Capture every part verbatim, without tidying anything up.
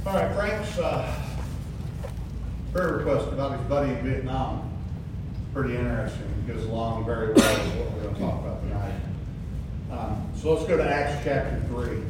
All right, Frank's uh, prayer request about his buddy in Vietnam is pretty interesting. It goes along very well with what we're going to talk about tonight. Um, so let's go to Acts chapter three,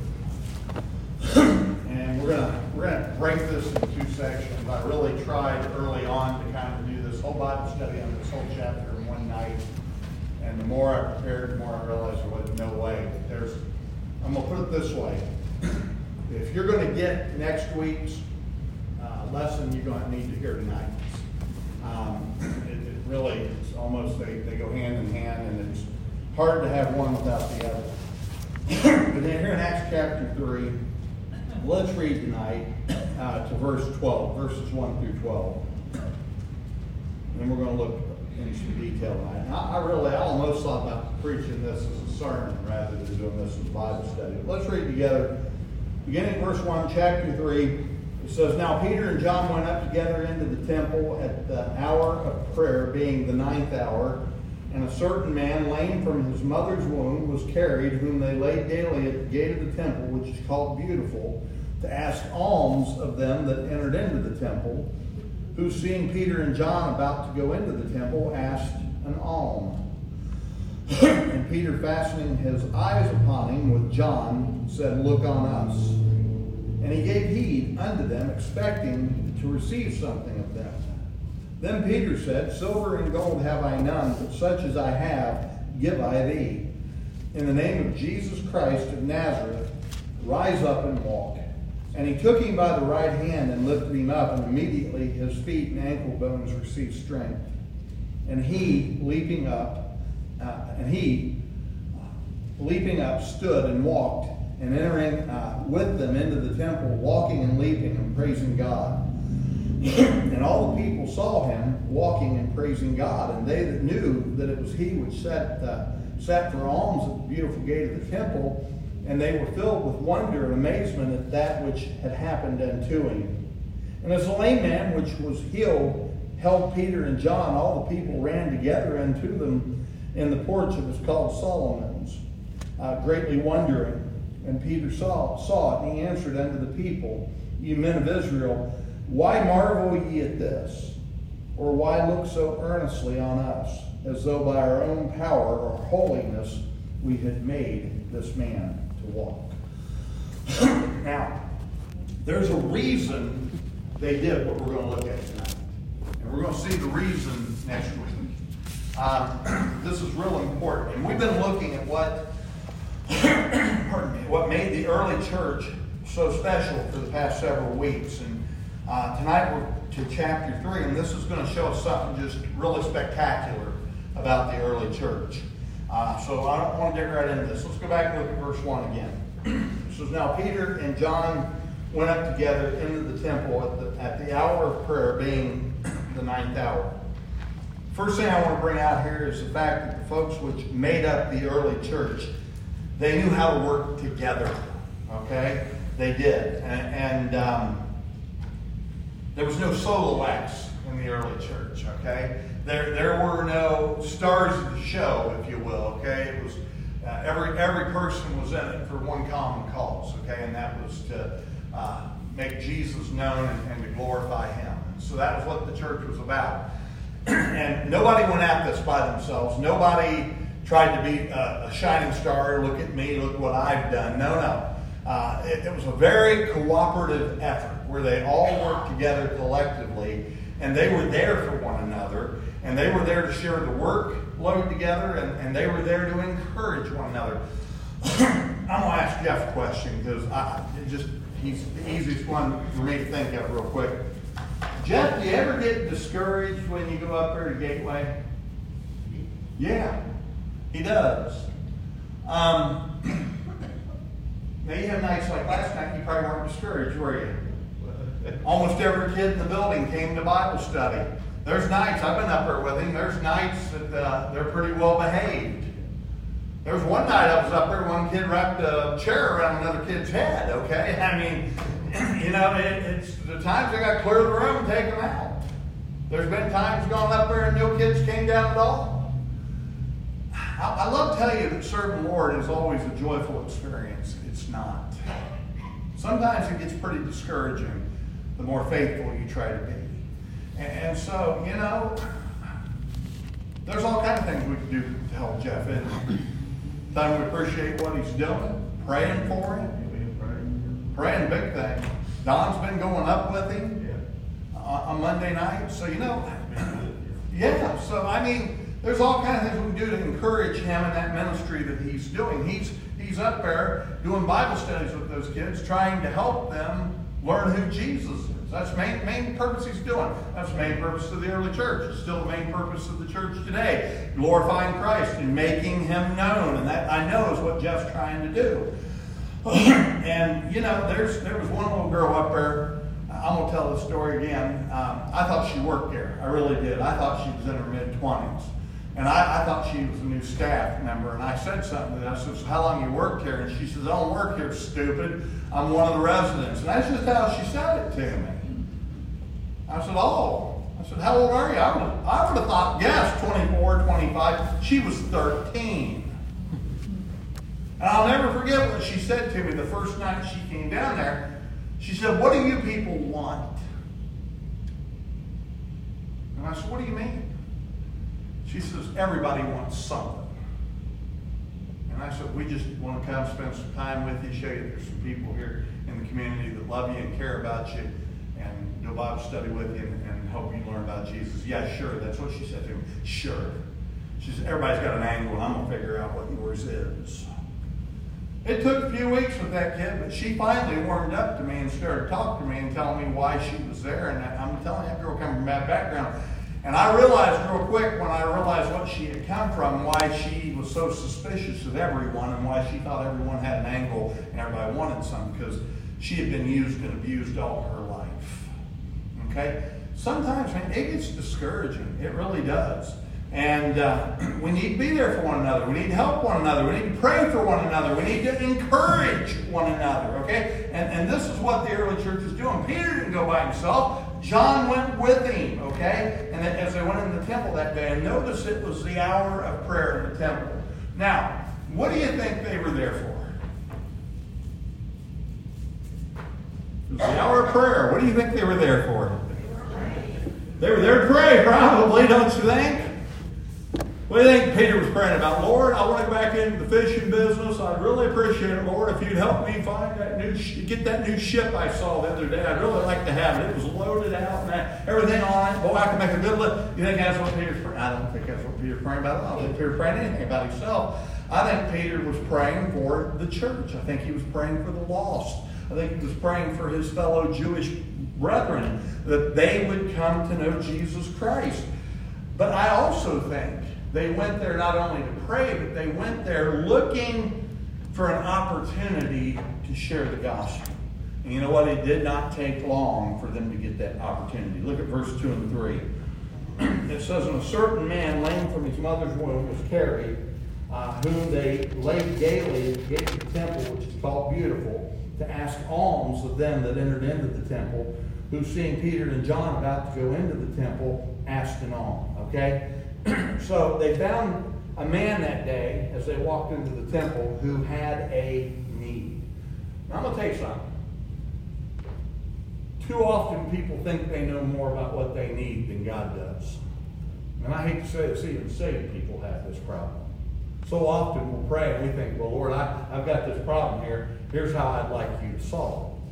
and we're gonna we're gonna break this into two sections. I really tried early on to kind of do this whole Bible study on this whole chapter in one night, and the more I prepared, the more I realized there was no way. There's I'm gonna put it this way. If you're going to get next week's uh, lesson, you're going to need to hear tonight. Um, it, it really, it's almost, they, they go hand in hand, and it's hard to have one without the other. But then here in Acts chapter three, let's read tonight uh, to verse twelve, verses one through twelve. And then we're going to look into some detail tonight. And I, I really, I almost thought about preaching this as a sermon rather than doing this as a Bible study. But let's read together. Beginning verse one, chapter three, it says, Now Peter and John went up together into the temple at the hour of prayer, being the ninth hour, and a certain man, lame from his mother's womb, was carried, whom they laid daily at the gate of the temple, which is called Beautiful, to ask alms of them that entered into the temple, who, seeing Peter and John about to go into the temple, asked an alms. And Peter, fastening his eyes upon him with John, said, Look on us. And he gave heed unto them, expecting to receive something of them. Then Peter said, Silver and gold have I none, but such as I have give I thee. In the name of Jesus Christ of Nazareth, rise up and walk. And he took him by the right hand and lifted him up, and immediately his feet and ankle bones received strength. And he, leaping up, Uh, and he, leaping up, stood and walked, and entering uh, with them into the temple, walking and leaping and praising God. And all the people saw him walking and praising God, and they that knew that it was he which sat, uh, sat for alms at the beautiful gate of the temple, and they were filled with wonder and amazement at that which had happened unto him. And as the lame man which was healed held Peter and John, all the people ran together unto them in the porch that was called Solomon's, uh, greatly wondering. And Peter saw, saw it, and he answered unto the people, Ye men of Israel, why marvel ye at this? Or why look so earnestly on us, as though by our own power or holiness we had made this man to walk? Now, there's a reason they did what we're going to look at tonight. And we're going to see the reason next week. Um, this is real important, and we've been looking at what, pardon me, what made the early church so special for the past several weeks. And uh, tonight we're to chapter three, and this is going to show us something just really spectacular about the early church. Uh, so I don't want to dig right into this. Let's go back and look at verse one again. It says, Now Peter and John went up together into the temple at the, at the hour of prayer, being the ninth hour. First thing I want to bring out here is the fact that the folks which made up the early church, they knew how to work together, okay? They did. And, and um, there was no solo acts in the early church, okay? There, there were no stars of the show, if you will, okay? It was uh, every, every person was in it for one common cause, okay? And that was to uh, make Jesus known and, and to glorify him. And so that was what the church was about. And nobody went at this by themselves. Nobody tried to be a, a shining star. Look at me, look what I've done. No, no. Uh, it, it was a very cooperative effort where they all worked together collectively, and they were there for one another, and they were there to share the workload together, and, and they were there to encourage one another. I'm going to ask Jeff a question because I, it just he's the easiest one for me to think of real quick. Jeff, do you ever get discouraged when you go up there to Gateway? Yeah, he does. Um, now, you have nights like last night, you probably weren't discouraged, were you? Almost every kid in the building came to Bible study. There's nights, I've been up there with him, there's nights that uh, they're pretty well behaved. There was one night I was up there, one kid wrapped a chair around another kid's head, okay? I mean, you know, it, it's the times I got to clear the room and take them out. There's been times gone up there and no kids came down at all. I, I love to tell you that serving the Lord is always a joyful experience. It's not. sometimes it gets pretty discouraging the more faithful you try to be. And, and so, you know, there's all kinds of things we can do to help Jeff. And time we appreciate what he's doing, praying for him, praying big things. Don's been going up with him on, on Monday night. So, you know, yeah, so I mean, there's all kinds of things we can do to encourage him in that ministry that he's doing. He's he's up there doing Bible studies with those kids, trying to help them learn who Jesus is. That's the main, main purpose he's doing. That's the main purpose of the early church. It's still the main purpose of the church today. Glorifying Christ and making him known. And that, I know, is what Jeff's trying to do. And, you know, there's there was one little girl up there. I'm going to tell this story again. Um, I thought she worked there. I really did. I thought she was in her mid-twenties. And I, I thought she was a new staff member. And I said something to her. I said, so how long you worked here? And she says, I don't work here, stupid. I'm one of the residents. And that's just how she said it to me. I said, oh. I said, how old are you? I would, I would have thought, yes, twenty-four, twenty-five. She was thirteen. And I'll never forget what she said to me the first night she came down there. She said, what do you people want? And I said, what do you mean? She says, everybody wants something. And I said, we just want to come spend some time with you, show you there's some people here in the community that love you and care about you, and do a Bible study with you and, and help you learn about Jesus. Yeah, sure. That's what she said to me. Sure. She said, everybody's got an angle, and I'm going to figure out what yours is. It took a few weeks with that kid, but she finally warmed up to me and started talking to me and telling me why she was there. And I'm telling you, that girl came from that background. And I realized real quick when I realized what she had come from, why she was so suspicious of everyone and why she thought everyone had an angle and everybody wanted something, because she had been used and abused all her life. Okay? Sometimes, man, it gets discouraging. It really does. And uh, we need to be there for one another. We need to help one another. We need to pray for one another. We need to encourage one another. Okay? And, and this is what the early church is doing. Peter didn't go by himself. John went with him, okay? And as they went into the temple that day, and notice it was the hour of prayer in the temple. Now, what do you think they were there for? It was the hour of prayer. What do you think they were there for? They were there to pray, probably, don't you think? What do you think Peter was praying about? Lord, I want to go back into the fishing business. I'd really appreciate it, Lord, if you'd help me find that new, get that new ship I saw the other day. I'd really like to have it. It was loaded out and that, everything on it. Boy, I can make a good look. You think that's what Peter's praying? I don't think that's what Peter's praying about. I don't think Peter's praying anything about himself. I think Peter was praying for the church. I think he was praying for the lost. I think he was praying for his fellow Jewish brethren, that they would come to know Jesus Christ. But I also think they went there not only to pray, but they went there looking for an opportunity to share the gospel. And you know what? It did not take long for them to get that opportunity. Look at verse two and three. It says, and a certain man, lame from his mother's womb, was carried, uh, whom they laid daily at the gate of the temple, which is called Beautiful, to ask alms of them that entered into the temple, who, seeing Peter and John about to go into the temple, asked an alms. Okay? So they found a man that day as they walked into the temple who had a need. Now I'm going to tell you something. Too often people think they know more about what they need than God does. And I hate to say this, even saved people have this problem. So often we'll pray and we think, well, Lord, I, I've got this problem here. Here's how I'd like you to solve it.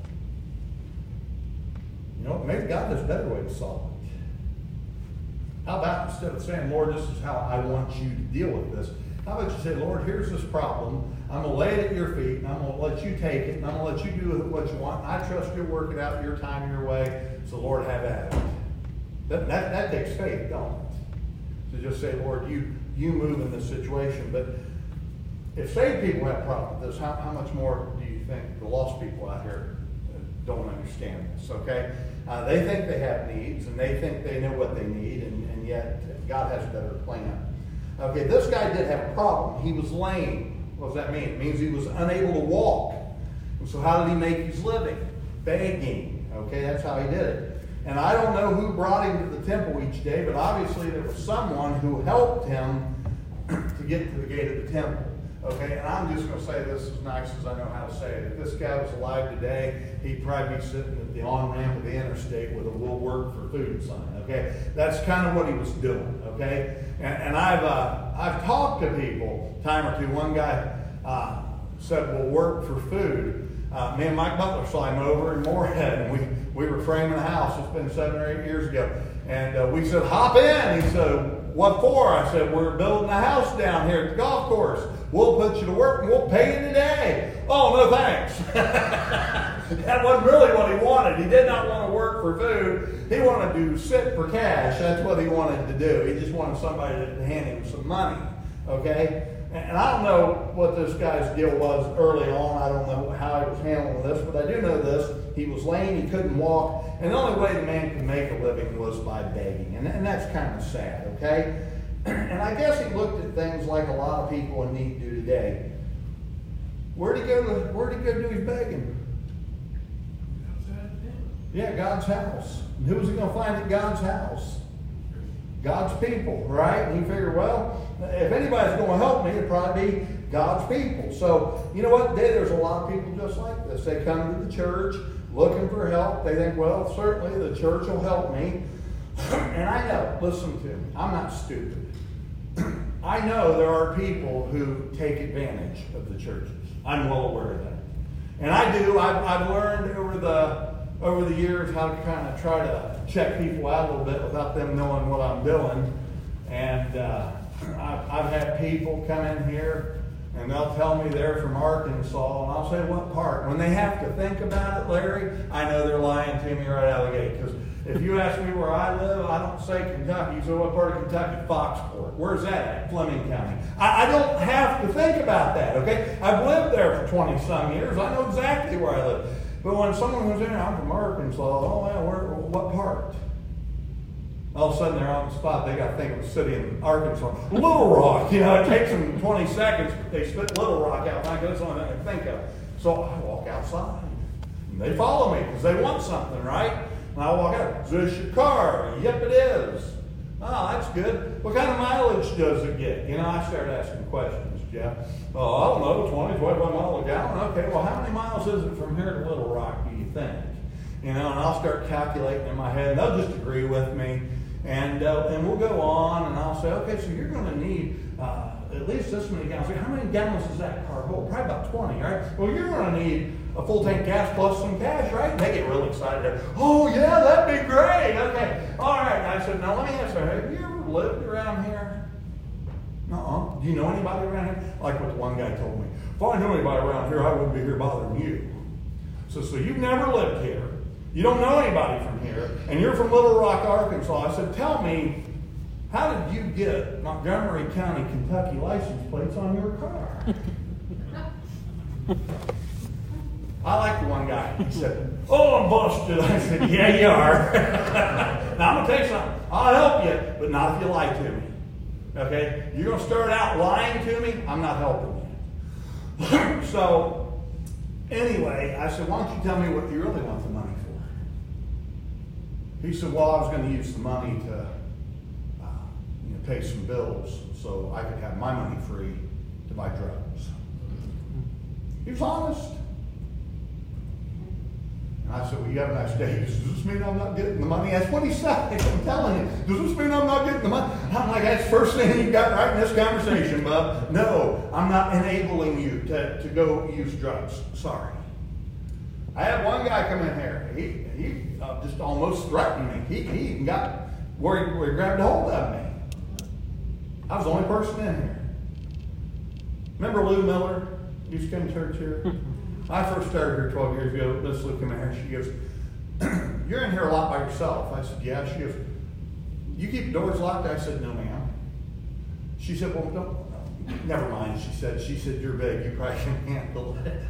You know, maybe God has a better way to solve it. How about instead of saying, Lord, this is how I want you to deal with this, how about you say, Lord, here's this problem. I'm going to lay it at your feet, and I'm going to let you take it, and I'm going to let you do what you want. I trust you'll work it out your time, your way. So, Lord, have at it. That, that, that takes faith, don't it? To just say, Lord, you, you move in this situation. But if saved people have a problem with this, how, how much more do you think the lost people out here don't understand this, okay? Uh, they think they have needs, and they think they know what they need, and, and yet God has a better plan. Okay, this guy did have a problem. He was lame. What does that mean? It means he was unable to walk. And so how did he make his living? Begging. Okay, that's how he did it. And I don't know who brought him to the temple each day, but obviously there was someone who helped him to get to the gate of the temple. Okay, and I'm just going to say this as nice as I know how to say it. If this guy was alive today, he'd probably be sitting at the on-ramp of the interstate with a "We'll work for food" sign. Okay, that's kind of what he was doing. Okay, and, and I've uh, I've talked to people a time or two. One guy uh, said, "We'll work for food." Uh, me and Mike Butler saw him over in Moorhead, and we we were framing a house. It's been seven or eight years ago, and uh, we said, "Hop in." He said, "What for?" I said, "We're building a house down here at the golf course. We'll put you to work and we'll pay you today." "Oh, no thanks." That wasn't really what he wanted. He did not want to work for food. He wanted to sit for cash. That's what he wanted to do. He just wanted somebody to hand him some money. Okay? And I don't know what this guy's deal was early on. I don't know how he was handling this, but I do know this. He was lame. He couldn't walk. And the only way the man could make a living was by begging. And, and that's kind of sad, okay? And I guess he looked at things like a lot of people in need do today. Where'd he go to, where'd he go do his begging? Yeah, God's house. And who was he going to find at God's house? God's people, right? And he figured, well, if anybody's going to help me, it'd probably be God's people. So, you know what? Today there's a lot of people just like this. They come to the church looking for help. They think, well, certainly the church will help me. And I know, listen to me, I'm not stupid. I know there are people who take advantage of the churches. I'm well aware of that. And I do. I've, I've learned over the over the years how to kind of try to check people out a little bit without them knowing what I'm doing. And uh, I've, I've had people come in here and they'll tell me they're from Arkansas, and I'll say, "What part?" When they have to think about it, Larry, I know they're lying to me right out of the gate. Because if you ask me where I live, I don't say Kentucky. You say, "What part of Kentucky?" "Foxport." "Where's that at?" "Fleming County." I, I don't have to think about that, okay? I've lived there for twenty-some years. I know exactly where I live. But when someone comes in, "I'm from Arkansas," "Oh, yeah, where, what part?" All of a sudden, they're on the spot. They got to think of a city in Arkansas. Little Rock. You know, it takes them twenty seconds. They spit Little Rock out. I go, that's the only thing I can think of. So I walk outside. And they follow me because they want something, right? And I walk out. "Is this your car?" "Yep, it is." "Oh, that's good. What kind of mileage does it get?" You know, I started asking questions, Jeff. "Oh, I don't know, twenty, twenty-five miles a gallon." "Okay, well, how many miles is it from here to Little Rock, do you think?" You know, and I'll start calculating in my head, and they'll just agree with me. And uh, and we'll go on, and I'll say, "Okay, so you're going to need uh, at least this many gallons." "How many gallons does that car hold?" "Probably about twenty, right?" "Well, you're going to need a full tank gas plus some cash, right?" And they get really excited. "Oh, yeah, that'd be great." "Okay, all right." I said, "Now, let me ask you, have you ever lived around here?" "Uh-uh." "Do you know anybody around here?" Like what the one guy told me. "If I knew anybody around here, I wouldn't be here bothering you." So, so you've never lived here. You don't know anybody from here, and you're from Little Rock, Arkansas. I said, "Tell me, how did you get Montgomery County, Kentucky license plates on your car?" I like the one guy. He said, "Oh, I'm busted." I said, "Yeah, you are." Now, I'm going to tell you something. I'll help you, but not if you lie to me. Okay? You're going to start out lying to me, I'm not helping you. So, anyway, I said, "Why don't you tell me what you really want the money for?" He said, "Well, I was going to use the money to uh, you know, pay some bills so I could have my money free to buy drugs." He was honest. And I said, "Well, you have a nice day." He said, "Does this mean I'm not getting the money?" That's what he said. I'm telling you. "Does this mean I'm not getting the money?" I'm like, "That's the first thing you got right in this conversation, bub. No, I'm not enabling you to, to go use drugs. Sorry." I had one guy come in here. He he uh, just almost threatened me. He, he even got where he, where he grabbed a hold of me. I was the only person in here. Remember Lou Miller? Used to come to church here. I first started here twelve years ago. Miss Lou came in here. She goes, "You're in here a lot by yourself." I said, "Yeah." She goes, "You keep the doors locked?" I said, "No, ma'am." She said, "Well, don't, never mind." She said, "She said you're big. You probably can handle it."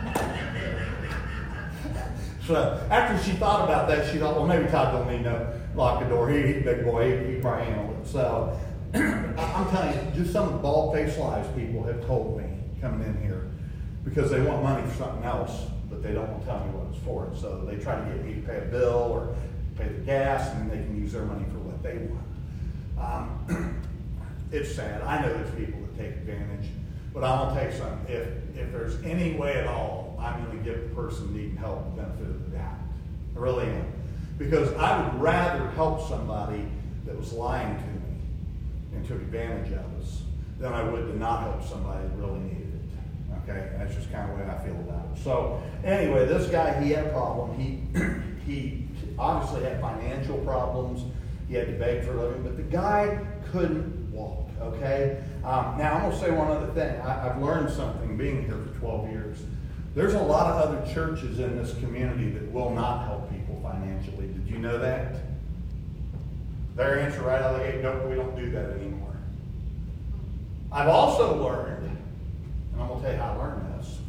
So after she thought about that, she thought, well, maybe Todd don't need to lock the door. He, he's a big boy. He, he probably handled it. So I'm telling you, just some of the bald-faced lies people have told me coming in here because they want money for something else, but they don't want to tell me what it's for. And so they try to get me to pay a bill or pay the gas, and then they can use their money for what they want. Um, it's sad. I know there's people that take advantage. But I'm going to tell you something. If, if there's any way at all, I'm going to give the person needing help the benefit of the doubt. I really am. Because I would rather help somebody that was lying to me and took advantage of us than I would to not help somebody that really needed it. Okay? That's just kind of the way I feel about it. So, anyway, this guy, he had a problem. He, he obviously had financial problems. He had to beg for a living. But the guy couldn't walk. Okay? Um, now, I'm going to say one other thing. I, I've learned something being here for twelve years. There's a lot of other churches in this community that will not help people financially. Did you know that? Their answer right out of the gate, nope, we don't do that anymore. I've also learned, and I'm going to tell you how I learned this,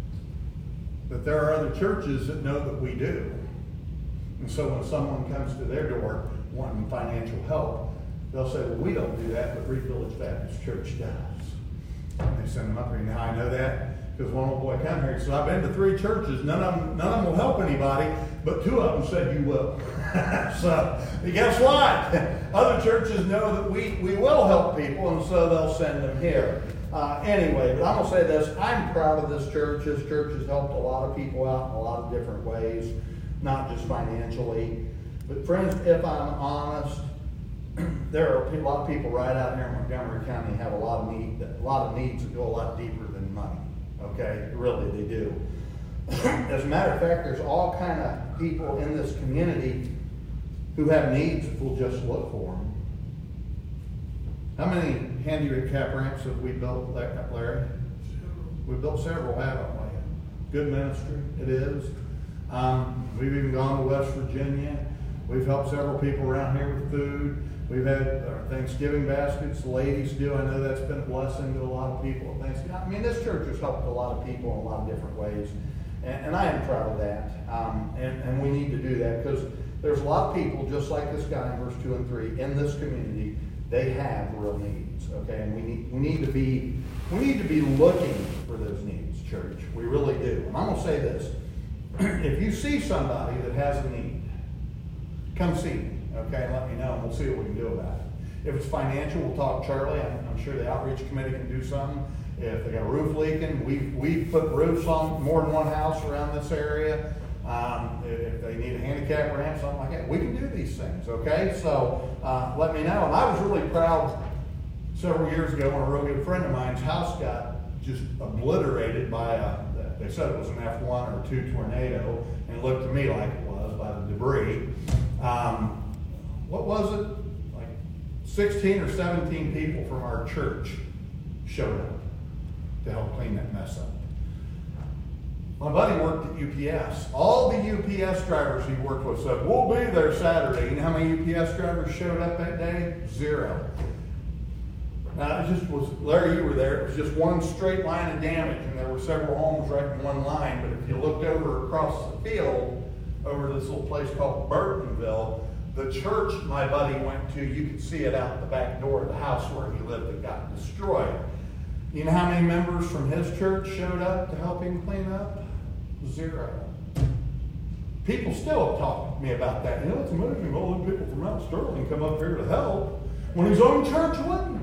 that there are other churches that know that we do. And so when someone comes to their door wanting financial help, they'll say, well, we don't do that, but Reed Village Baptist Church does. And they send them up here. Now, I know that because one old boy came here and said, I've been to three churches. None of them, none of them will help anybody, but two of them said you will. So, guess what? Other churches know that we, we will help people, and so they'll send them here. Uh, anyway, but I'm going to say this. I'm proud of this church. This church has helped a lot of people out in a lot of different ways, not just financially. But friends, if I'm honest, there are a lot of people right out here in Montgomery County have a lot of need, a lot of needs that go a lot deeper than money. Okay, really, they do. As a matter of fact, there's all kind of people in this community who have needs if we'll just look for them. How many handicap ramps have we built, Larry? We built several, haven't we? Good ministry, it is. Um, we've even gone to West Virginia. We've helped several people around here with food. We've had our Thanksgiving baskets, the ladies do. I know that's been a blessing to a lot of people at Thanksgiving. I mean, this church has helped a lot of people in a lot of different ways. And, and I am proud of that. Um, and, and we need to do that because there's a lot of people, just like this guy in verse two and three, in this community, they have real needs. Okay, and we need we need to be we need to be looking for those needs, church. We really do. And I'm gonna say this. If you see somebody that has a need, come see me. Okay, and let me know, and we'll see what we can do about it. If it's financial, we'll talk to Charlie. I'm, I'm sure the outreach committee can do something. If they got a roof leaking, we've, we've put roofs on more than one house around this area. Um, if they need a handicap ramp, something like that, we can do these things, okay? So uh, let me know. And I was really proud several years ago when a real good friend of mine's house got just obliterated by a, they said it was an F one or two tornado, and it looked to me like it was by the debris. Um, What was it? Like sixteen or seventeen people from our church showed up to help clean that mess up. My buddy worked at U P S. All the U P S drivers he worked with said, we'll be there Saturday. You know how many U P S drivers showed up that day? Zero. Now, it just was, Larry, you were there. It was just one straight line of damage, and there were several homes right in one line. But if you looked over across the field, over to this little place called Burtonville, the church my buddy went to, you could see it out the back door of the house where he lived that got destroyed. You know how many members from his church showed up to help him clean up? Zero. People still have talked to me about that. You know, it's amazing all the people from Mount Sterling come up here to help when his own church wouldn't.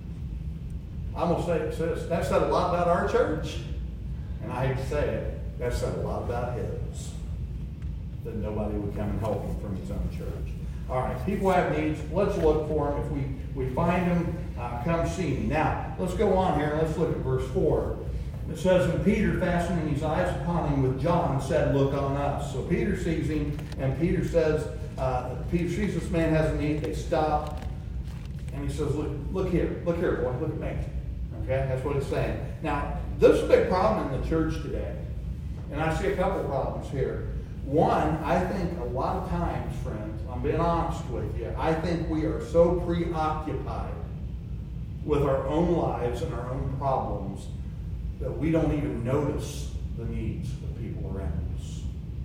I'm going to say it says, that said a lot about our church. And I hate to say it, that said a lot about his. That nobody would come and help him from his own church. All right, people have needs. Let's look for them. If we, we find them, uh, come see me. Now, let's go on here and let's look at verse four. It says, and Peter, fastening his eyes upon him with John, said, look on us. So Peter sees him, and Peter says, uh, Peter sees this man has a need. They stop, and he says, look, look here. Look here, boy. Look at me. Okay, that's what it's saying. Now, this is a big problem in the church today. And I see a couple problems here. One, I think a lot of times, friends, I'm being honest with you, I think we are so preoccupied with our own lives and our own problems that we don't even notice the needs of people around us.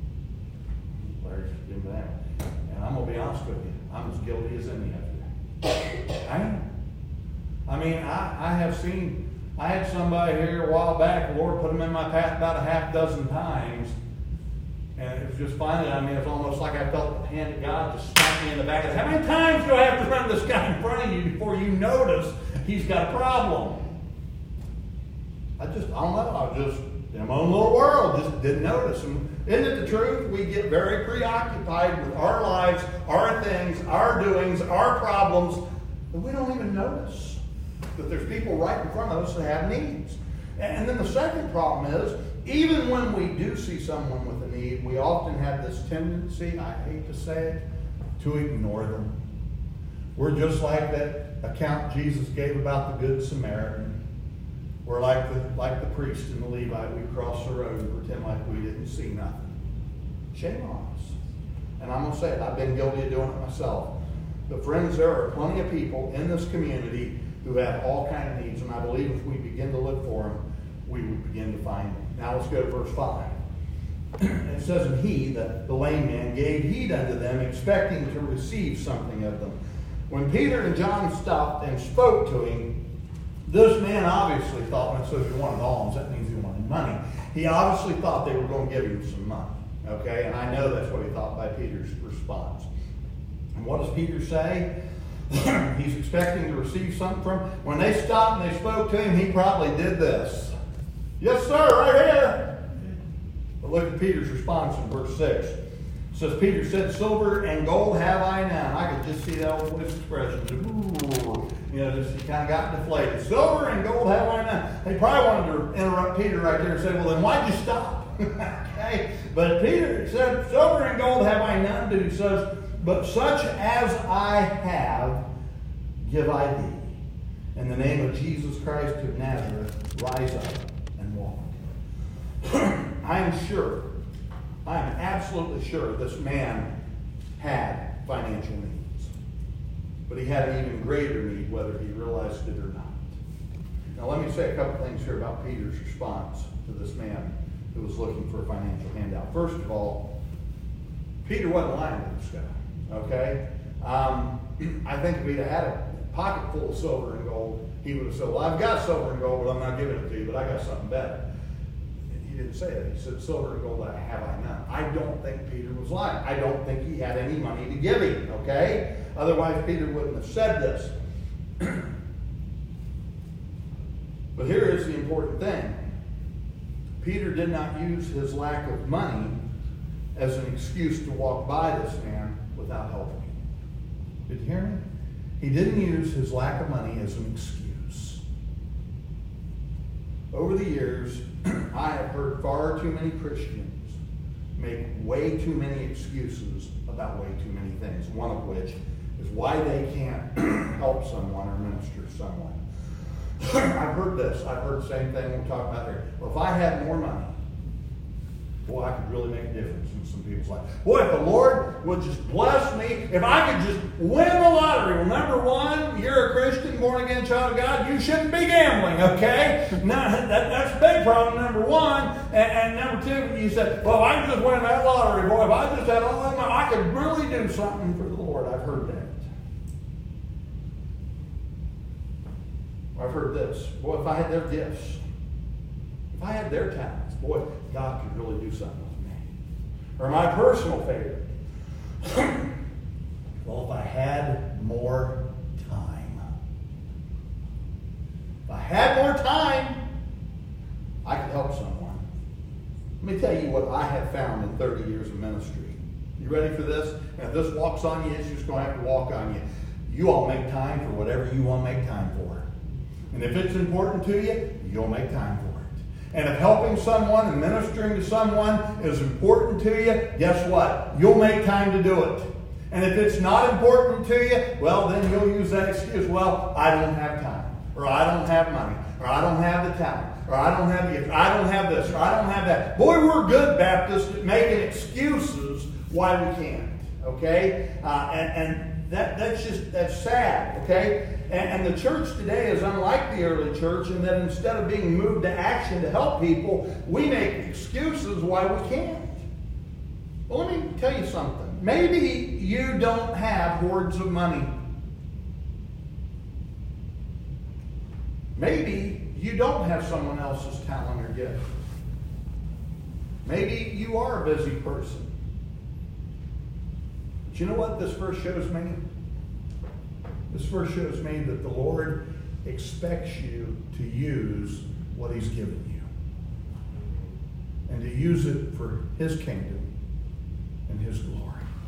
Larry's doing that. And I'm going to be honest with you, I'm as guilty as any of you. I am. I mean, I, I have seen, I had somebody here a while back, the Lord put them in my path about a half dozen times. And it was just finally, I mean, it's almost like I felt the hand of God just smack me in the back of the head. How many times do I have to run this guy in front of you before you notice he's got a problem? I just, I don't know, I was just in my own little world, just didn't notice. And isn't it the truth? We get very preoccupied with our lives, our things, our doings, our problems, and we don't even notice that there's people right in front of us that have needs. And then the second problem is, even when we do see someone with a need, we often have this tendency, I hate to say it, to ignore them. We're just like that account Jesus gave about the Good Samaritan. We're like the, like the priest and the Levite. We cross the road and pretend like we didn't see nothing. Shame on us. And I'm going to say it. I've been guilty of doing it myself. But friends, there are plenty of people in this community who have all kinds of needs. And I believe if we begin to look for them, we would begin to find them. Now let's go to verse five. It says, and he, the, the lame man, gave heed unto them, expecting to receive something of them. When Peter and John stopped and spoke to him, this man obviously thought, when it says he wanted alms, that means he wanted money. He obviously thought they were going to give him some money. Okay? And I know that's what he thought by Peter's response. And what does Peter say? He's expecting to receive something from him. When they stopped and they spoke to him, he probably did this. Yes, sir, right here. But look at Peter's response in verse six. It says, Peter said, silver and gold have I none. I could just see that old voice expression. You know, just he kind of got deflated. Silver and gold have I none. They probably wanted to interrupt Peter right there and say, well, then why'd you stop? Okay? But Peter said, silver and gold have I none. But he says, but such as I have, give I thee. In the name of Jesus Christ of Nazareth, rise up and walk. I am sure, I am absolutely sure this man had financial needs. But he had an even greater need, whether he realized it or not. Now let me say a couple things here about Peter's response to this man who was looking for a financial handout. First of all, Peter wasn't lying to this guy, okay? Um, I think if he'd have had a pocket full of silver and gold, he would have said, well, I've got silver and gold, but I'm not giving it to you, but I got something better. He didn't say that. He said, silver and gold I have I none. I don't think Peter was lying. I don't think he had any money to give him, okay? Otherwise, Peter wouldn't have said this. But here is the important thing. Peter did not use his lack of money as an excuse to walk by this man without helping him. Did you hear me? He didn't use his lack of money as an excuse. Over the years, I have heard far too many Christians make way too many excuses about way too many things, one of which is why they can't help someone or minister to someone. I've heard this. I've heard the same thing we're talking about here. Well, if I had more money, boy, I could really make a difference in some people's lives. Boy, if the Lord would just bless me, if I could just win the lottery. Well, number one, you're a Christian, born-again child of God. You shouldn't be gambling, okay? Now, that, that's a big problem, number one. And, and number two, you said, well, if I could just win that lottery, boy, if I just had all that money, I could really do something for the Lord. I've heard that. I've heard this. Boy, if I had their gifts, if I had their talents, boy, God could really do something with me. Or my personal favorite. Well, if I had more time. If I had more time, I could help someone. Let me tell you what I have found in thirty years of ministry. You ready for this? And if this walks on you, it's just going to have to walk on you. You all make time for whatever you want to make time for. And if it's important to you, you'll make time for it. And if helping someone and ministering to someone is important to you, guess what? You'll make time to do it. And if it's not important to you, well, then you'll use that excuse, well, I don't have time, or I don't have money, or I don't have the talent, or I don't have the, I don't have this, or I don't have that. Boy, we're good Baptists at making excuses why we can't, okay? Uh, and, and that, that's just, that's sad, okay? And, and the church today is unlike the early church in that instead of being moved to action to help people, we make excuses why we can't. Well, let me tell you something. Maybe you don't have hordes of money. Maybe you don't have someone else's talent or gift. Maybe you are a busy person. But you know what this verse shows me? This verse shows me that the Lord expects you to use what He's given you and to use it for His kingdom and His glory.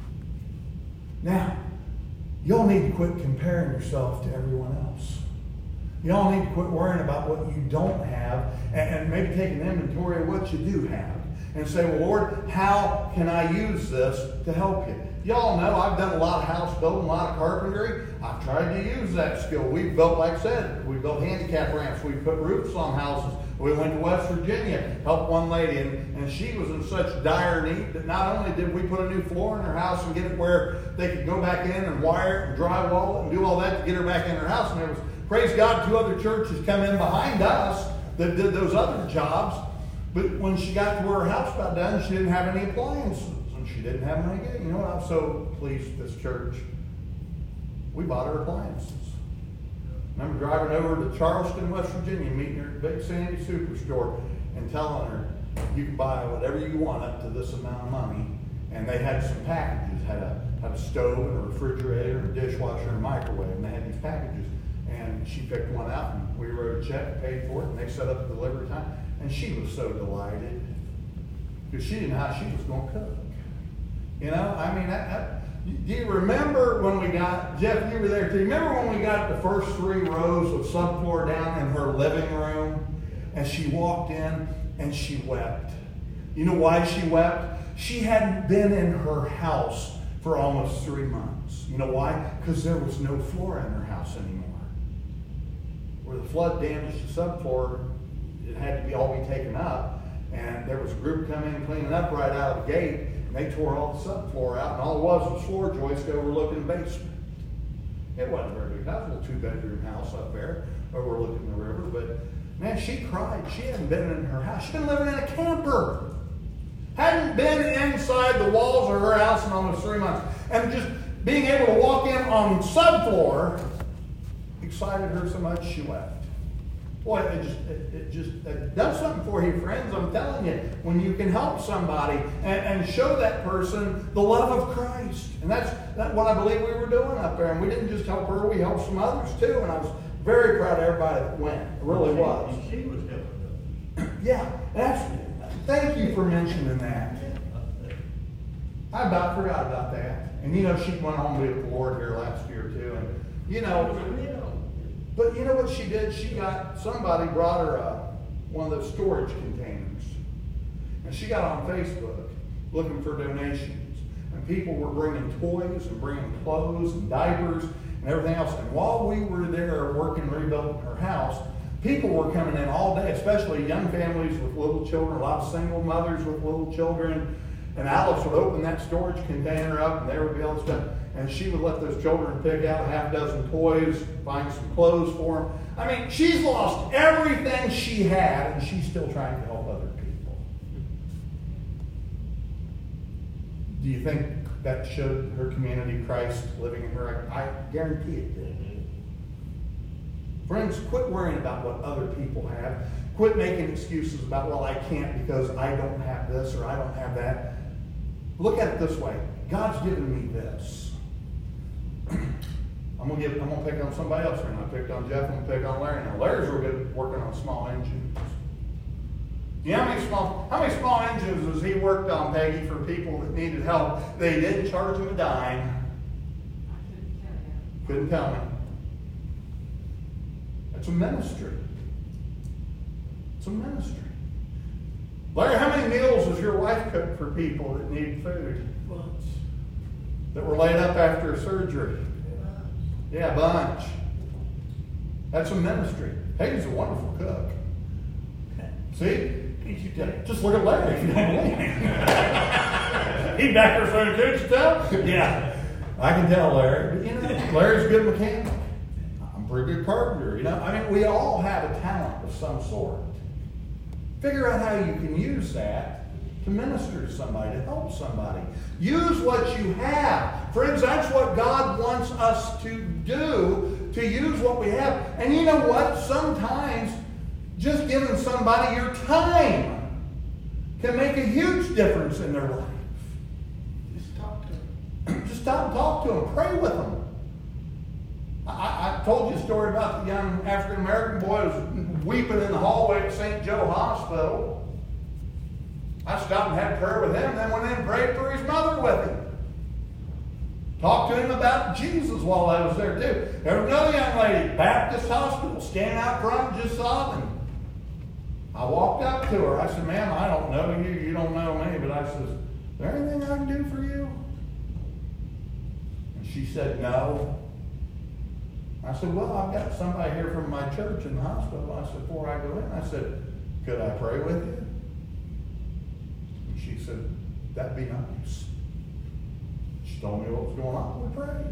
Now, y'all need to quit comparing yourself to everyone else. Y'all need to quit worrying about what you don't have and, and maybe take an inventory of what you do have and say, well, Lord, how can I use this to help you? Y'all know I've done a lot of house building, a lot of carpentry. I've tried to use that skill. We've built, like I said, we built handicap ramps. We put roofs on houses. We went to West Virginia, helped one lady, and, and she was in such dire need that not only did we put a new floor in her house and get it where they could go back in and wire it and drywall it and do all that to get her back in her house. And there was, praise God, two other churches come in behind us that did those other jobs. But when she got to where her house got done, she didn't have any appliances. And she didn't have money to get it. You know what? I'm so pleased with this church. We bought her appliances. I remember driving over to Charleston, West Virginia, meeting her at Big Sandy Superstore and telling her, you can buy whatever you want up to this amount of money. And they had some packages, had a, had a stove and a refrigerator, and a dishwasher and a microwave, and they had these packages. And she picked one out, and we wrote a check, paid for it, and they set up the delivery time. And she was so delighted because she didn't know how she was going to cook. You know, I mean, that, that, do you remember when we got, Jeff, you were there too, remember when we got the first three rows of subfloor down in her living room? And she walked in and she wept. You know why she wept? She hadn't been in her house for almost three months. You know why? Because there was no floor in her house anymore. Where the flood damaged the subfloor, it had to be all be taken up. And there was a group coming in cleaning up right out of the gate. And they tore all the subfloor out, and all it was was floor joists overlooking the basement. It wasn't very big. That was a little two-bedroom house up there overlooking the river. But, man, she cried. She hadn't been in her house. She'd been living in a camper. Hadn't been inside the walls of her house in almost three months. And just being able to walk in on subfloor excited her so much she wept. Boy, it just, it, it just it does something for you, friends. I'm telling you, when you can help somebody and, and show that person the love of Christ. And that's, that's what I believe we were doing up there. And we didn't just help her, we helped some others too. And I was very proud of everybody that went. It really was. She was helping them. Yeah, that's, thank you for mentioning that. I about forgot about that. And you know, she went home with the Lord here last year too. And you know, but you know what she did? She got, somebody brought her a, one of those storage containers. And she got on Facebook looking for donations. And people were bringing toys and bringing clothes and diapers and everything else. And while we were there working, rebuilding her house, people were coming in all day, especially young families with little children, a lot of single mothers with little children. And Alex would open that storage container up and there would be all this stuff. And she would let those children pick out a half dozen toys, find some clothes for them. I mean, she's lost everything she had, and she's still trying to help other people. Do you think that showed her community Christ living in her? I guarantee it did. Friends, quit worrying about what other people have. Quit making excuses about, well, I can't because I don't have this or I don't have that. Look at it this way. God's given me this. I'm gonna give. I'm gonna pick on somebody else right now. I picked on Jeff. I'm gonna pick on Larry now. Larry's real good at working on small engines. You know how many small how many small engines has he worked on, Peggy, for people that needed help? They didn't charge him a dime. Couldn't tell me. That's a ministry. It's a ministry. Larry, how many meals has your wife cooked for people that need food? Bunch. That were laid up after a surgery? Yeah, a bunch. That's a ministry. Peggy's a wonderful cook. See? Just look at Larry if you don't believe me. He back there saying, "Could you tell?" Yeah, I can tell Larry. But you know, Larry's a good mechanic. I'm a pretty good carpenter. You know, I mean, we all have a talent of some sort. Figure out how you can use that to minister to somebody, to help somebody. Use what you have. Friends, that's what God wants us to do, to use what we have. And you know what? Sometimes just giving somebody your time can make a huge difference in their life. Just talk to them. Just stop and talk to them. Pray with them. I, I told you a story about the young African-American boy who was weeping in the hallway at Saint Joe Hospital. I stopped and had prayer with him, then went in and prayed for his mother with him. Talked to him about Jesus while I was there too. There was another young lady, Baptist Hospital, standing out front just sobbing. I walked up to her. I said, ma'am, I don't know you. You don't know me. But I said, is there anything I can do for you? And she said, no. I said, well, I've got somebody here from my church in the hospital. I said, before I go in, I said, could I pray with you? And she said, that'd be nice. She told me what was going on. We prayed.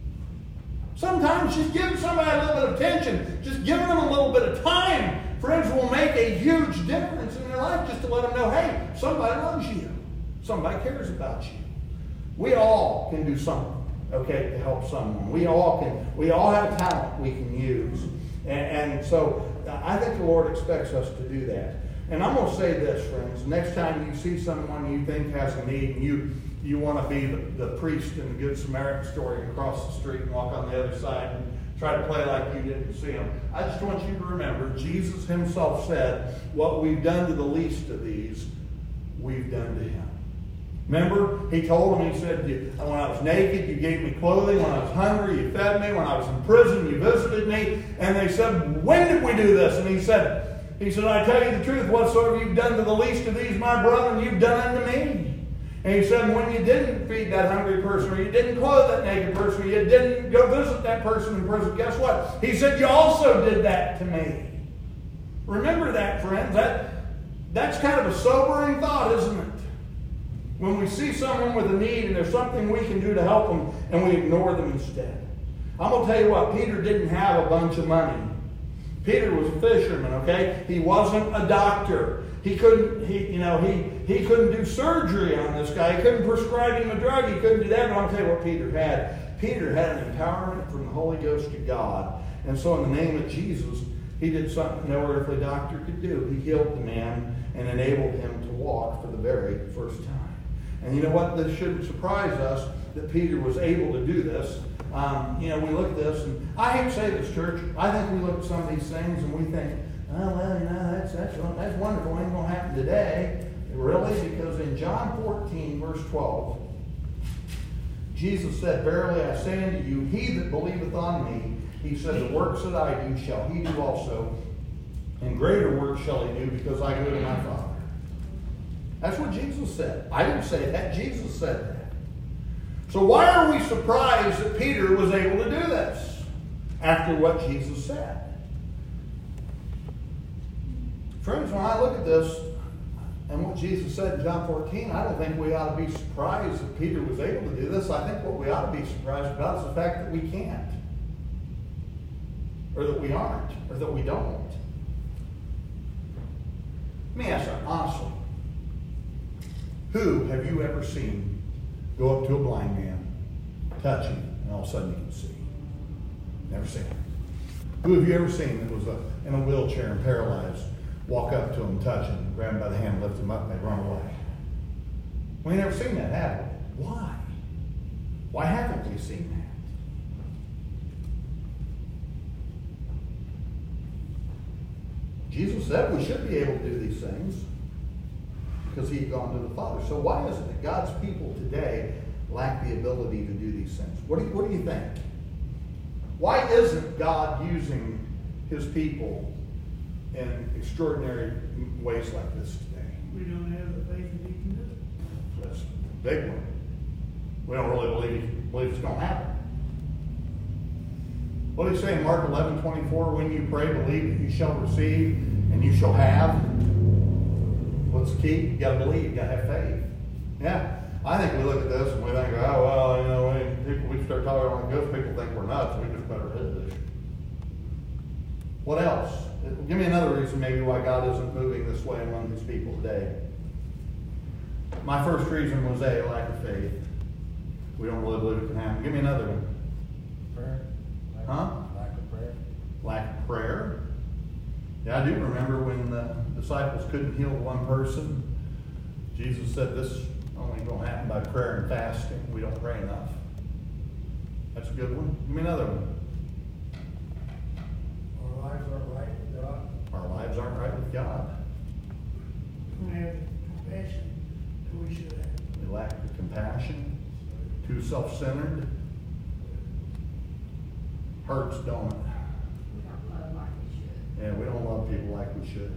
Sometimes just giving somebody a little bit of attention, just giving them a little bit of time, friends, will make a huge difference in their life, just to let them know, hey, somebody loves you. Somebody cares about you. We all can do something, okay, to help someone. We all can. We all have a talent we can use. And, and so I think the Lord expects us to do that. And I'm going to say this, friends. Next time you see someone you think has a need, and you, you want to be the, the priest in the Good Samaritan story and cross the street and walk on the other side and try to play like you didn't see him. I just want you to remember, Jesus himself said, what we've done to the least of these, we've done to him. Remember, he told them, he said, when I was naked, you gave me clothing. When I was hungry, you fed me. When I was in prison, you visited me. And they said, when did we do this? And he said, he said, I tell you the truth, whatsoever you've done to the least of these, my brethren, you've done unto me. And he said, when you didn't feed that hungry person, or you didn't clothe that naked person, or you didn't go visit that person in prison, guess what? He said, you also did that to me. Remember that, friends. That, that's kind of a sobering thought, isn't it? When we see someone with a need and there's something we can do to help them, and we ignore them instead. I'm going to tell you what, Peter didn't have a bunch of money. Peter was a fisherman, okay? He wasn't a doctor. He couldn't, he, you know, he, he couldn't do surgery on this guy. He couldn't prescribe him a drug. He couldn't do that. But I'll tell you what Peter had. Peter had an empowerment from the Holy Ghost to God. And so in the name of Jesus, he did something no earthly doctor could do. He healed the man and enabled him to walk for the very first time. And you know what? This shouldn't surprise us that Peter was able to do this. Um, you know, we look at this, and I hate to say this, church. I think we look at some of these things and we think, oh, well, you know, that's, that's, that's wonderful. It ain't going to happen today. Really? Because in John fourteen, verse twelve, Jesus said, verily I say unto you, he that believeth on me, he said, the works that I do shall he do also, and greater works shall he do, because I go to my Father. That's what Jesus said. I didn't say that. Jesus said that. So why are we surprised that Peter was able to do this after what Jesus said? Friends, when I look at this and what Jesus said in John fourteen, I don't think we ought to be surprised that Peter was able to do this. I think what we ought to be surprised about is the fact that we can't. Or that we aren't. Or that we don't. Let me ask you honestly. Who have you ever seen go up to a blind man, touch him, and all of a sudden you can see? Never seen it. Who have you ever seen that was a, in a wheelchair and paralyzed, walk up to him, touch him, grab him by the hand, lift him up, and they run away? We ain't never seen that, have we? Why? Why haven't we seen that? Jesus said we should be able to do these things because he had gone to the Father. So why is it that God's people today lack the ability to do these things? What do you, what do you think? Why isn't God using his people in extraordinary ways like this today? We don't have the faith that he can do it. That's a big one. We don't really believe, believe it's going to happen. What did he say in Mark eleven twenty-four? When you pray, believe that you shall receive and you shall have. What's the key? You got to believe. You got to have faith. Yeah. I think we look at this and we think, oh, well, you know, when people, we start talking like this, people think we're nuts. We just better hit this. What else? Give me another reason maybe why God isn't moving this way among his people today. My first reason was A, lack of faith. We don't really believe it can happen. Give me another one. Prayer. Lack, Huh? Lack of prayer. Lack of prayer. Yeah, I do remember when the disciples couldn't heal one person. Jesus said this is only going to happen by prayer and fasting. We don't pray enough. That's a good one. Give me another one. Our lives aren't right with God. our lives aren't right with God. We don't have the compassion that we should have. We lack the compassion, too self-centered. Hurts, don't it? We don't love like we should. Yeah, we don't love people like we should.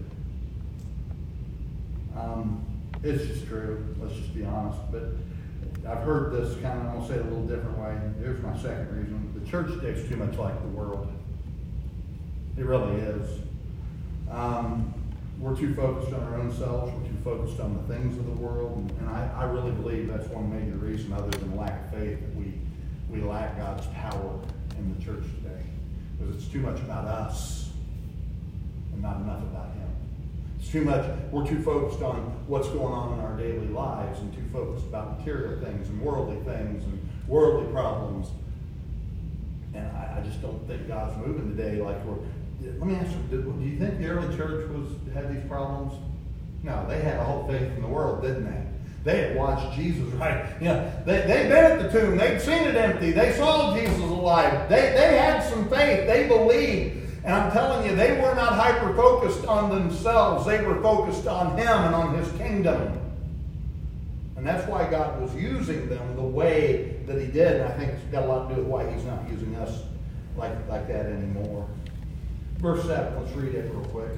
Um, it's just true. Let's just be honest. But I've heard this kind of, I'm going to say it a little different way. Here's my second reason. The church acts too much like the world. It really is. Um, we're too focused on our own selves. We're too focused on the things of the world. And, and I, I really believe that's one major reason, other than lack of faith, that we, we lack God's power in the church today. Because it's too much about us and not enough about Him. It's too much, we're too focused on what's going on in our daily lives and too focused about material things and worldly things and worldly problems. And I, I just don't think God's moving today like we're... Let me ask you, do you think the early church was had these problems? No, they had all faith in the world, didn't they? They had watched Jesus, right? You know, they, they'd been at the tomb. They'd seen it empty. They saw Jesus alive. They, they had some faith. They believed. And I'm telling you, they were not hyper-focused on themselves. They were focused on Him and on His kingdom. And that's why God was using them the way that He did. And I think it's got a lot to do with why He's not using us like, like that anymore. Verse seven, let's read it real quick.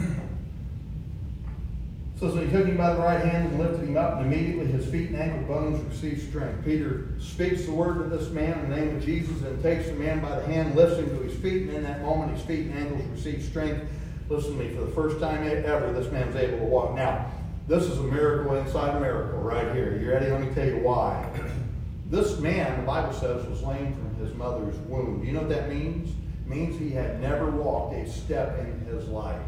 It says, he took him by the right hand and lifted him up, and immediately his feet and ankle bones received strength. Peter speaks the word to this man in the name of Jesus and takes the man by the hand, lifts him to his feet, and in that moment his feet and ankles received strength. Listen to me, for the first time ever, this man was able to walk. Now, this is a miracle inside a miracle right here. You ready? Let me tell you why. This man, the Bible says, was lame from his mother's womb. Do you know what that means? It means he had never walked a step in his life.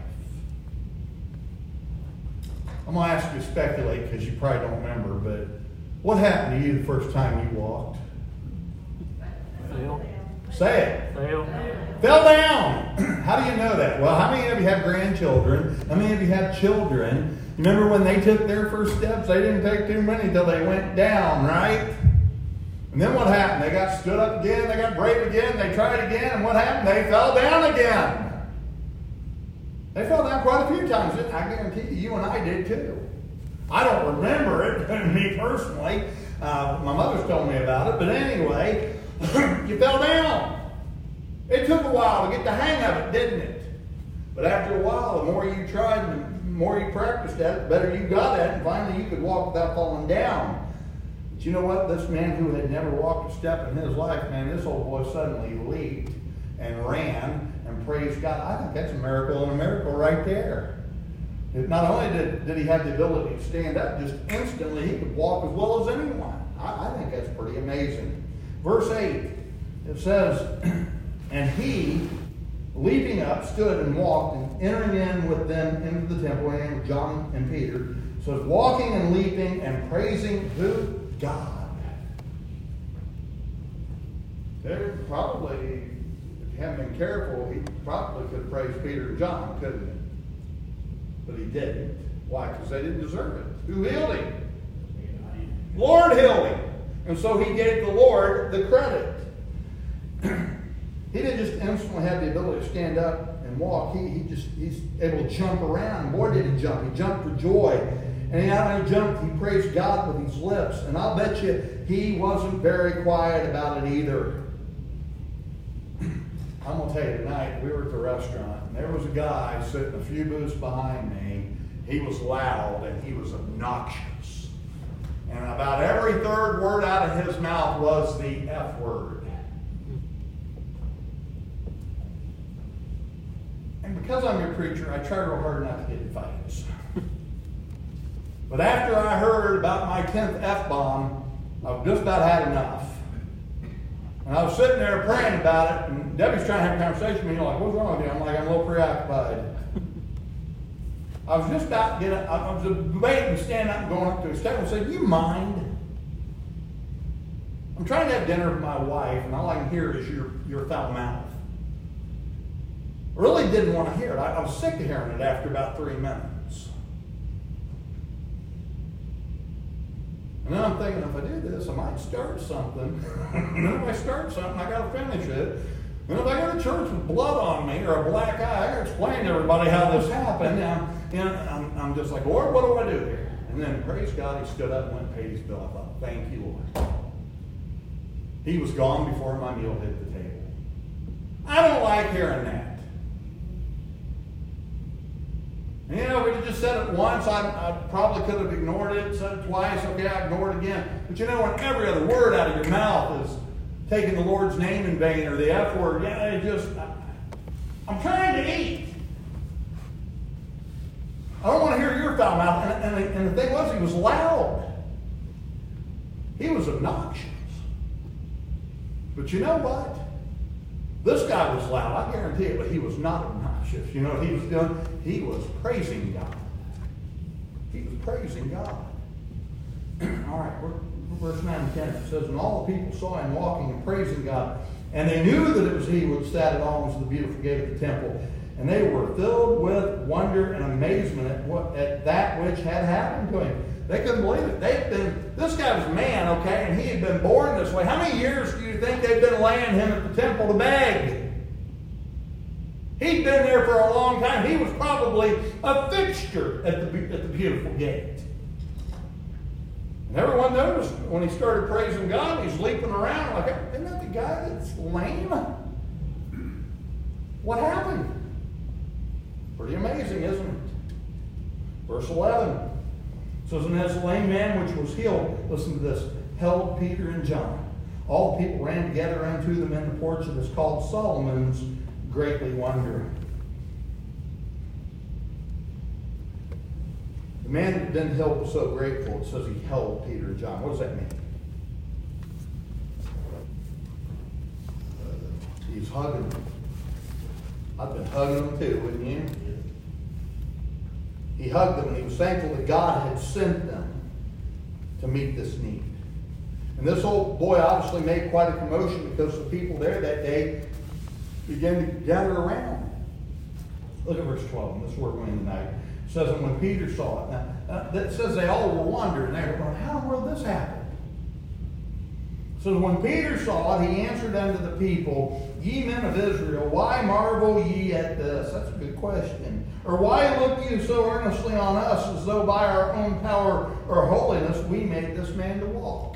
I'm going to ask you to speculate because you probably don't remember, but what happened to you the first time you walked? Fell. Say it. Fell. Fell down. How do you know that? Well, how many of you have grandchildren? How many of you have children? You remember when they took their first steps? They didn't take too many until they went down, right? And then what happened? They got stood up again. They got brave again. They tried again. And what happened? They fell down again. They fell down quite a few times. I guarantee you, you and I did too. I don't remember it, me personally. Uh, my mother's told me about it. But anyway, you fell down. It took a while to get the hang of it, didn't it? But after a while, the more you tried, the more you practiced at it, the better you got at it. And finally, you could walk without falling down. But you know what? This man who had never walked a step in his life, man, this old boy suddenly leaped and ran and praised God. I think that's a miracle and a miracle right there. Not only did, did he have the ability to stand up, just instantly he could walk as well as anyone. I, I think that's pretty amazing. Verse eight, it says, and he, leaping up, stood and walked, and entering in with them into the temple, and John and Peter, says, walking and leaping and praising who? God. They're probably... hadn't been careful, he probably could have praised Peter and John, couldn't he? But he didn't. Why? Because they didn't deserve it. Who healed him? Lord healed him. And so he gave the Lord the credit. He didn't just instantly have the ability to stand up and walk. He, he just he's able to jump around. Boy, did he jump. He jumped for joy. And he not only jumped, he praised God with his lips. And I'll bet you he wasn't very quiet about it either. I'm going to tell you tonight, we were at the restaurant, and there was a guy sitting a few booths behind me. He was loud, and he was obnoxious. And about every third word out of his mouth was the F word. And because I'm your preacher, I try real hard not to get in fights. But after I heard about my tenth F-bomb, I've just about had enough. And I was sitting there praying about it, and Debbie's trying to have a conversation with me, like, what's wrong with you? I'm like, I'm a little preoccupied. I was just about to get up, I was debating to stand up and going up to a step and say, do you mind? I'm trying to have dinner with my wife, and all I can hear is your, your foul mouth. I really didn't want to hear it. I, I was sick of hearing it after about three minutes. And then I'm thinking, if I do this, I might start something. And then if I start something, I got to finish it. And if I go to church with blood on me or a black eye, I got to explain to everybody how this happened. And, you know, I'm, I'm just like, Lord, what do I do here? And then, praise God, he stood up and went and paid his bill. I thought, thank you, Lord. He was gone before my meal hit the table. I don't like hearing that. And, you know, if we just said it once, I, I probably could have ignored it, said it twice, okay, I ignored it again. But you know, when every other word out of your mouth is taking the Lord's name in vain or the F word, yeah, it just, I, I'm trying to eat. I don't want to hear your foul mouth. And, and, and the thing was, he was loud. He was obnoxious. But you know what? This guy was loud, I guarantee it, but he was not obnoxious. You know what he was doing? He was praising God. He was praising God. All right, we're, verse nine and ten. It says, and all the people saw him walking and praising God, and they knew that it was he which sat at alms of the beautiful gate of the temple. And they were filled with wonder and amazement at, what, at that which had happened to him. They couldn't believe it. They'd been, this guy was a man, okay, and he had been born this way. How many years do you think they'd been laying him at the temple to beg? He'd been there for a long time. He was probably a fixture at the, at the beautiful gate. And everyone noticed when he started praising God, he's leaping around like, isn't that the guy that's lame? What happened? Pretty amazing, isn't it? Verse eleven. It says, and as the lame man which was healed, listen to this, held Peter and John. All the people ran together unto them in the porch that is called Solomon's, greatly wondering. The man that had been healed was so grateful, it says he held Peter and John. What does that mean? He's hugging them. I've been hugging them too, wouldn't you? He hugged them and he was thankful that God had sent them to meet this need. And this old boy obviously made quite a commotion because the people there that day began to gather around. Look at verse twelve, and this is where we're going tonight. It says, and when Peter saw it, now, that says they all were wondering. They were going, how in the world did this happen? So when Peter saw it, he answered unto the people, ye men of Israel, why marvel ye at this? That's a good question. Or why look you so earnestly on us, as though by our own power or holiness we made this man to walk?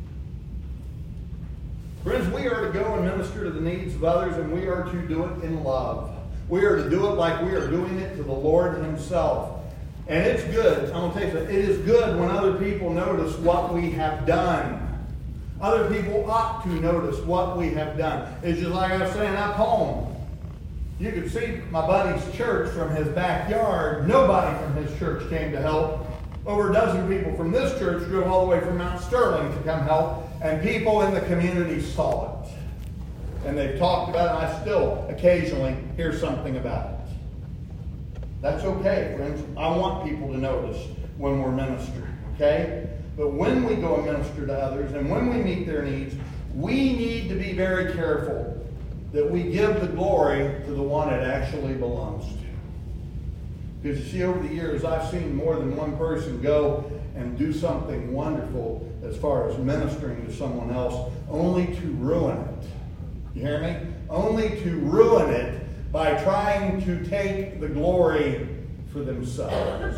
Friends, we are to go and minister to the needs of others, and we are to do it in love. We are to do it like we are doing it to the Lord himself. And it's good. I'm going to tell you something. It is good when other people notice what we have done. Other people ought to notice what we have done. It's just like I was saying up home. You could see my buddy's church from his backyard. Nobody from his church came to help. Over a dozen people from this church drove all the way from Mount Sterling to come help. And people in the community saw it. And they've talked about it, and I still occasionally hear something about it. That's okay, friends. I want people to notice when we're ministering, okay? But when we go and minister to others, and when we meet their needs, we need to be very careful that we give the glory to the one it actually belongs to. Because you see, over the years, I've seen more than one person go and do something wonderful as far as ministering to someone else, only to ruin it. You hear me? Only to ruin it by trying to take the glory for themselves.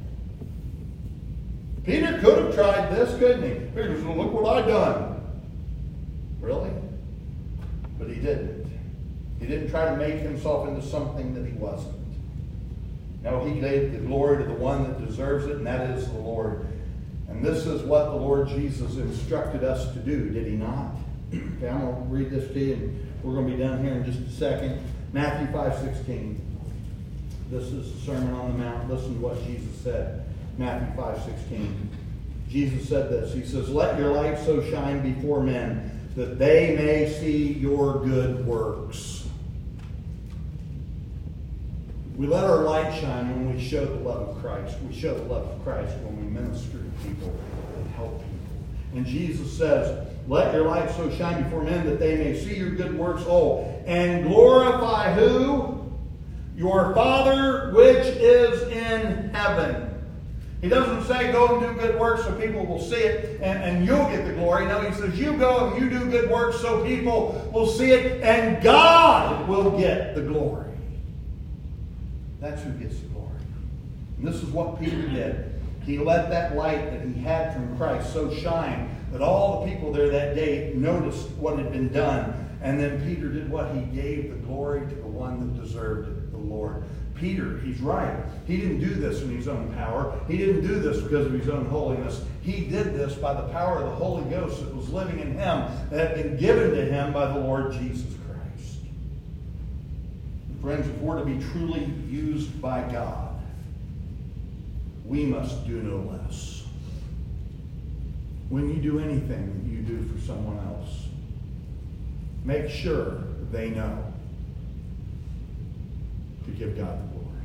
Peter could have tried this, couldn't he? Peter said, look what I done. Really? But he didn't. He didn't try to make himself into something that he wasn't. No, he gave the glory to the one that deserves it, and that is the Lord. And this is what the Lord Jesus instructed us to do, did he not? Okay, I'm going to read this to you, and we're going to be done here in just a second. Matthew five sixteen. This is the Sermon on the Mount. Listen to what Jesus said. Matthew five sixteen. Jesus said this. He says, let your light so shine before men that they may see your good works. We let our light shine when we show the love of Christ. We show the love of Christ when we minister to people and help people. And Jesus says, let your light so shine before men that they may see your good works, oh, and glorify who? Your Father which is in heaven. He doesn't say go and do good works so people will see it and, and you'll get the glory. No, he says you go and you do good works so people will see it and God will get the glory. That's who gets the glory. And this is what Peter did. He let that light that he had from Christ so shine that all the people there that day noticed what had been done. And then Peter did what? He gave the glory to the one that deserved it, the Lord. Peter, he's right. He didn't do this in his own power. He didn't do this because of his own holiness. He did this by the power of the Holy Ghost that was living in him, that had been given to him by the Lord Jesus Christ. Friends, if we're to be truly used by God, we must do no less. When you do anything that you do for someone else, make sure they know to give God the glory.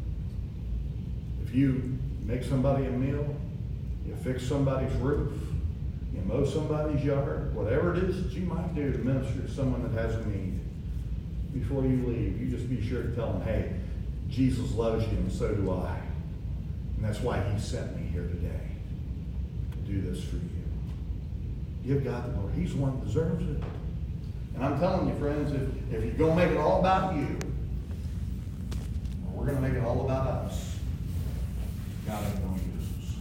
If you make somebody a meal, you fix somebody's roof, you mow somebody's yard, whatever it is that you might do to minister to someone that has a need, before you leave, you just be sure to tell them, hey, Jesus loves you and so do I. And that's why he sent me here today to do this for you. Give God the glory. He's the one that deserves it. And I'm telling you, friends, if, if you're going to make it all about you, or we're going to make it all about us, God ain't going to use us.